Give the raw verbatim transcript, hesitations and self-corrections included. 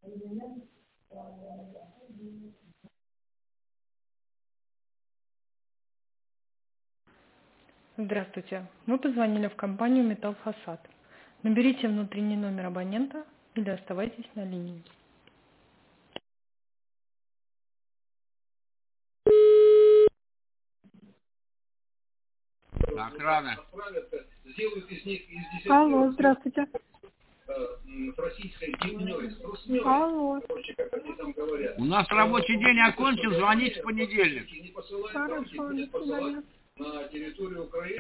Здравствуйте. Мы позвонили в компанию «Металлфасад». Наберите внутренний номер абонента или оставайтесь на линии. Охрана. Алло, здравствуйте. Алло. У нас рабочий день окончен, звоните в понедельник. Хорошо, до свидания.